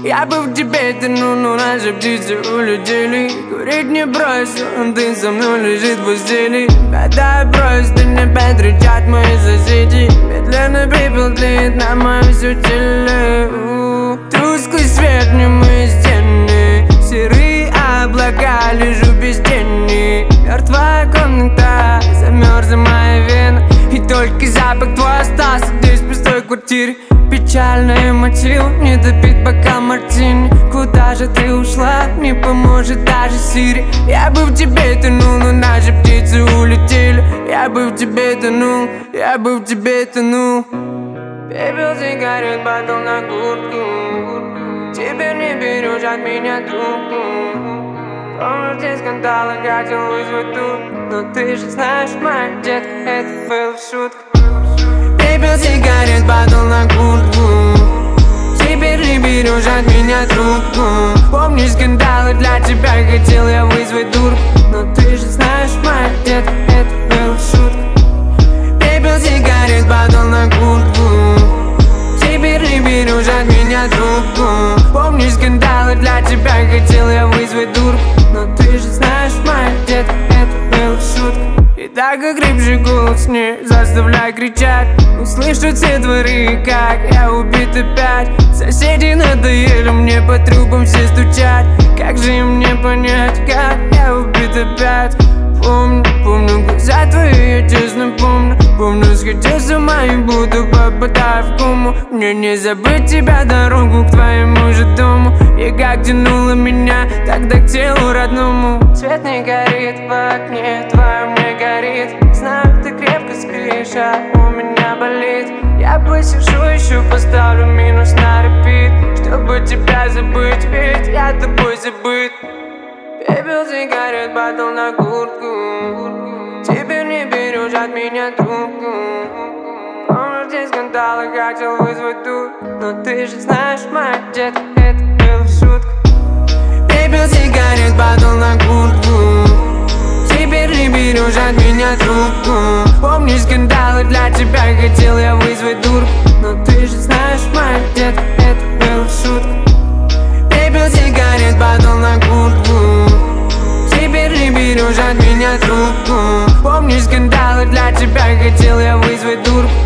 Я бы в тебе тянул, но наши птицы улетели. Курить не бросил, ты со мной лежит в постели. Гадаю просто, не опять рычат мои соседи. Медленно пепел тлеет на моем всё теле. Тусклый свет, немые стены, серые облака, лежу без тени. Мертвая комната, замерзла моя вена. И только запах твой остался здесь, в пустой квартире. Печальный мотив, не допить бокал мартини. Куда же ты ушла, не поможет даже Сири. Я бы в тебе тонул, но наши птицы улетели. Я бы в тебе тонул, я бы в тебе тонул. Пепел сигарет падал на куртку. Теперь не берешь от меня трубку. Помню, те скандалы, хотел вызвать тут. Но ты же знаешь, моя детка, это было в шутку. Пепел сигарет падал на куртку. Теперь не берешь от меня трубку. Помнишь скандалы, для тебя хотел я вызвать дурку. Но ты же знаешь, моя детка, это было в шутку. Пепел сигарет падал на куртку. Теперь не берешь от меня трубку. Помнишь скандалы, для тебя хотел я вызвать дурку. Но ты же знаешь, моя детка, это было в шутку. И так как рыбжий голос не заставляй кричать. Услышат все дворы, как я убит опять. Соседи надоели мне по трубам все стучать. Как же им мне понять, как я убит опять? Помню глаза твои, я честно помню. Помню, сходил с ума и буду попадая в кому. Мне не забыть тебя, дорогу к твоему же дому. И как тянуло меня тогда к телу родному. Свет не горит в окне, твоем не горит. Знаю, ты крепко спишь, а у меня болит. Я посижу еще, поставлю минус на репит, чтобы тебя забыть, ведь я тобой забыт. Пепел сигарет падал на куртку. Теперь не берешь от меня трубку. Помню, те скандалы, хотел вызвать тут. Но ты же знаешь, моя детка, это было в шутку. Пепел сигарет падал на куртку. Теперь не берешь от меня трубку. Помнишь скандалы, для тебя хотел я вызвать дурку. Но ты же знаешь, моя детка, это было в шутку. Пепел сигарет падал на куртку. Теперь не берешь от меня трубку. Помнишь скандалы, для тебя хотел я вызвать дурку.